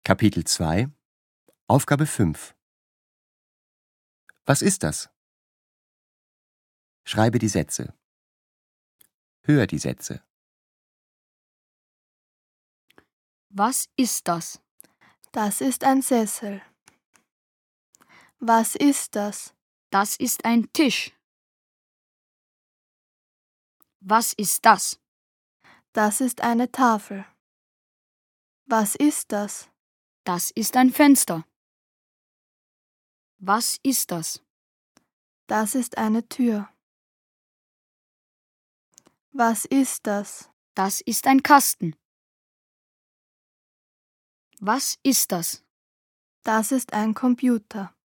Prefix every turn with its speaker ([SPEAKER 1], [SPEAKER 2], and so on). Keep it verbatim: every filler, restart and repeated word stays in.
[SPEAKER 1] Kapitel zwei, Aufgabe fünf. Was ist das? Schreibe die Sätze. Hör die Sätze.
[SPEAKER 2] Was ist das?
[SPEAKER 3] Das ist ein Sessel. Was ist das?
[SPEAKER 2] Das ist ein Tisch. Was ist das?
[SPEAKER 3] Das ist eine Tafel. Was ist das?
[SPEAKER 2] Das ist ein Fenster. Was ist das?
[SPEAKER 3] Das ist eine Tür. Was ist das?
[SPEAKER 2] Das ist ein Kasten. Was ist das?
[SPEAKER 3] Das ist ein Computer.